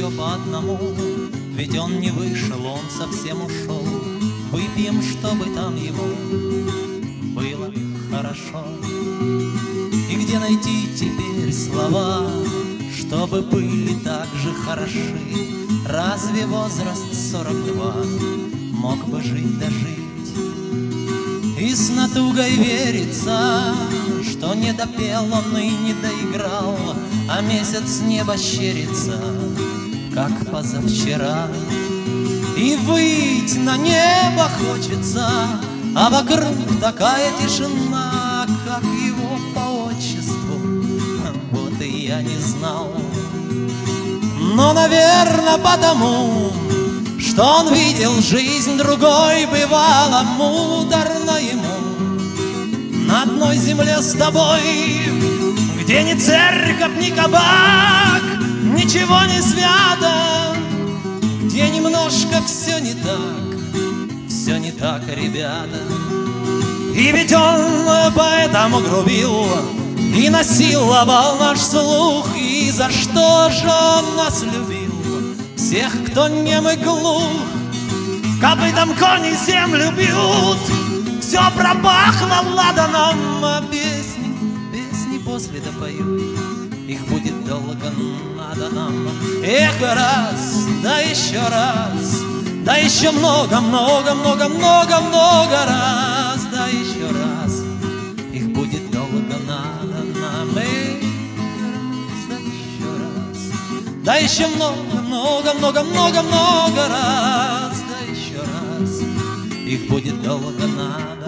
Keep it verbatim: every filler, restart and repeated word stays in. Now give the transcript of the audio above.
еще по одному, ведь он не вышел, он совсем ушел. Выпьем, чтобы там ему было хорошо. И где найти теперь слова, чтобы были так же хороши? Разве возраст сорок два мог бы жить да жить? И с натугой верится, что не допел он и не доиграл, а месяц небо щерится, как позавчера. И выйти на небо хочется, а вокруг такая тишина, как его по отчеству, вот и я не знал. Но, наверное, потому, что он видел жизнь другой, бывало муторно ему на одной земле с тобой, где ни церковь, ни кабак, ничего не свято, где немножко все не так, все не так, ребята. И ведь он поэтому грубил и насиловал наш слух. И за что же он нас любил, всех, кто нем и глух? Копытом кони землю бьют, все пропахло ладаном, а песни, песни после допоют, их будет долго надо нам. Эх, раз, да еще раз, да еще много, много, много, много, много раз, да еще раз, их будет долго надо нам. Эх, раз, да еще раз, да еще много, много, много, много, много раз, да еще раз, их будет долго надо.